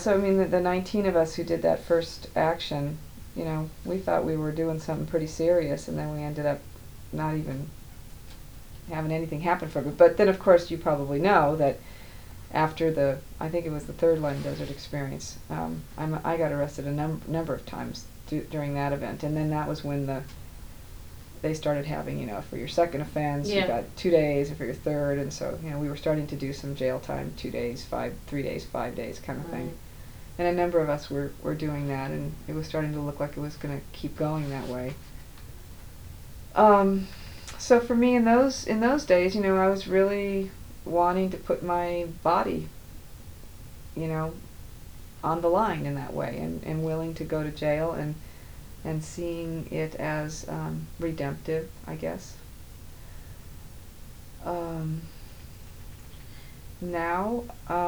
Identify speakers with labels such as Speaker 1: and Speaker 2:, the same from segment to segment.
Speaker 1: so I mean, the 19 of us who did that first action, you know, we thought we were doing something pretty serious, and then we ended up not even having anything happen from it. But then, of course, you probably know that after the, I think it was the third London Desert experience, I got arrested a number of times during that event, and then that was when they started having, you know, for your second offense, you got 2 days, and for your third, and so, you know, we were starting to do some jail time, 2 days, 3 days, 5 days kind of thing. And a number of us were doing that, and it was starting to look like it was going to keep going that way. So for me, in those days, you know, I was really wanting to put my body, you know, on the line in that way, and willing to go to jail, and seeing it as redemptive, I guess. Now,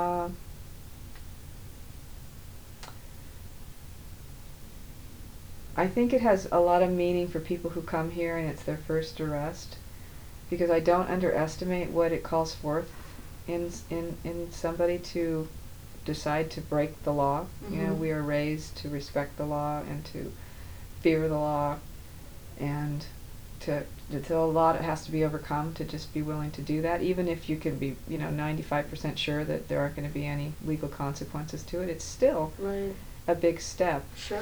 Speaker 1: I think it has a lot of meaning for people who come here and it's their first arrest, because I don't underestimate what it calls forth in somebody to decide to break the law. Mm-hmm. You know, we are raised to respect the law and to fear the law, and to a lot it has to be overcome to just be willing to do that, even if you can be, you know, 95% sure that there aren't going to be any legal consequences to it. It's still a big step.
Speaker 2: Sure.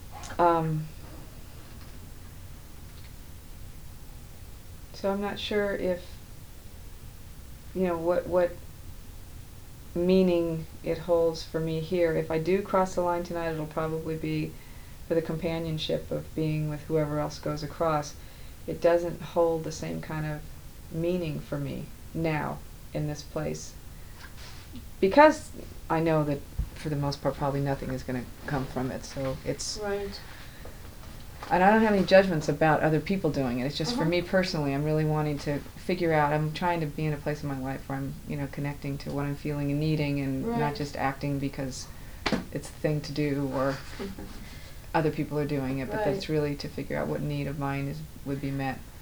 Speaker 1: So I'm not sure if, you know, what meaning it holds for me here. If I do cross the line tonight, it'll probably be for the companionship of being with whoever else goes across. It doesn't hold the same kind of meaning for me now in this place, because I know that for the most part probably nothing is going to come from it. So it's and I don't have any judgments about other people doing it. It's just for me personally, I'm really wanting to figure out, I'm trying to be in a place in my life where I'm, you know, connecting to what I'm feeling and needing, and not just acting because it's the thing to do or other people are doing it, but that's really to figure out what need of mine would be met.